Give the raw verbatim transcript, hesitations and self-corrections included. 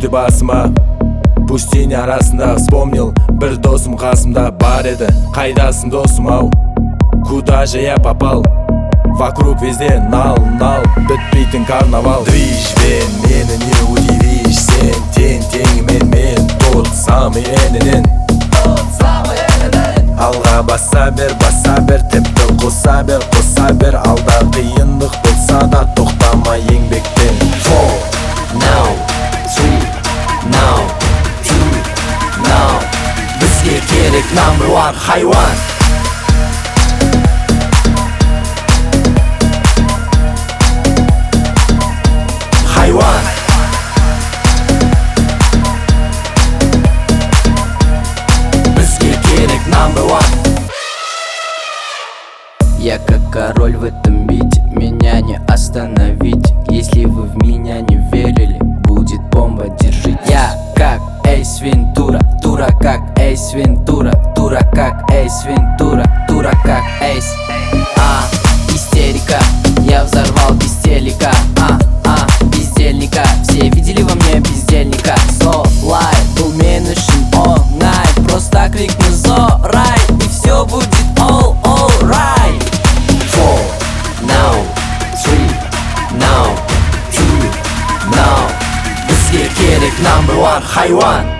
басыма. Пустыня арасында вспомнил, бір досым қасымда бар еді. Қайдасың досым ау, куда же я попал? Вокруг везде нал-нал, бітпейтін карнавал. Движбен мені не удивишь, сен тең теңімен мен тот самый эненен. Алға баса бер, баса бер, тіпті қоса бер, қоса бер. Алда қиындық болса да тоқтама еңбектен. Four, now, three, now, two, now. Бізге керек number one хайуан. Хайуан. Бізге керек number one. Я как король в этом бите, меня не остановить. Если вы в меня не верили, будет бомба, держите. Я как Эйс Вентура, тура как Эйс Вентура, тура как Эйс Вентура, тура как Эйс. А, истерика, я взорвал без телека. А, а, бездельника, все видели во мне бездельника. So life был меньшим оңай, просто крикну зорай, и все будет all alright. Four, Now, three, now, two, now. бізге керек number one хайуан.